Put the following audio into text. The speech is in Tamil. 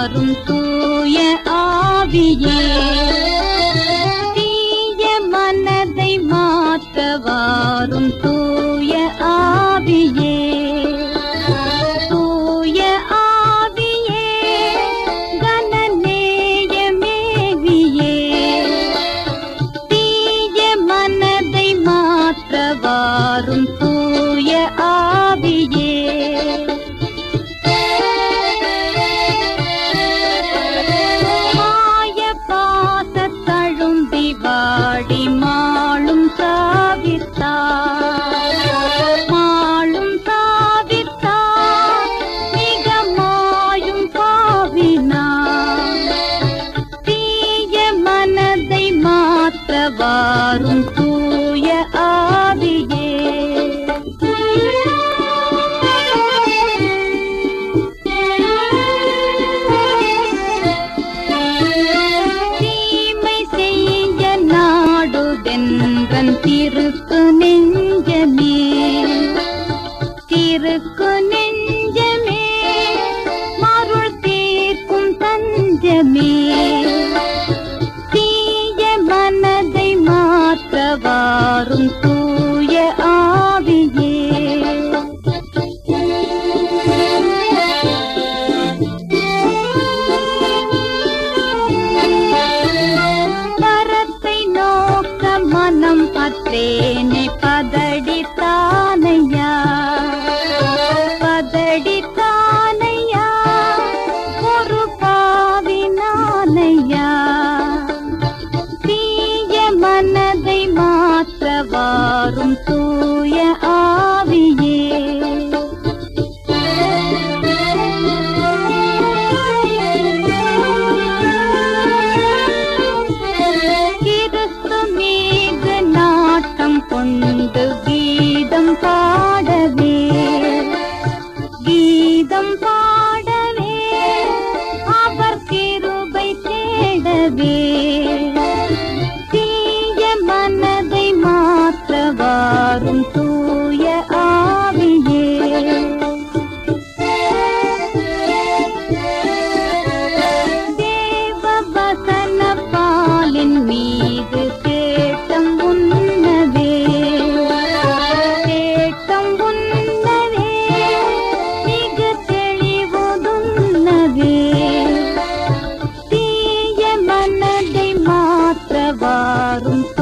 வாரும் தூய ஆவியே, தீய மனதை மாற்ற வாரும் தூய ஆவியே, தூய ஆவியே கனநேயமேவியே, தீய மனதை மாற்ற வாரும் தூய ஆவியே. வாடி மாளும் சாவித்தார், மாளும் சாவித்தார் மிக மாயும் பாவினார், தீய மனதை மாற்ற வாரும் தூய ஆவியே. திருக்கு நெஞ்சமே, திருக்கு நெஞ்சமே மருள் தீர்க்கும் தஞ்சமே, தீய மனதை மாற்ற வாரும் தூய ஆவியே. மனம் அத்தேனே பதடித்தானையா, பதடித்தானையா ஒரு பாவினானையா, தீய மனதை மாற்ற வாரும் தூய ஆவியே. கொண்டு கீதம் பாடவே, கீதம் பாடவே அவர் கிருபை தேடவே, தீய மனதை மாற்ற வாரும் தூய ஆவியே. தேவ வசன பாலின் மீது தேட்டம் உண்ணவே, தேட்டம் உண்ணவே மிக தெளிவுதுண்ணவே, தீய மனதை மாற்ற வாரும்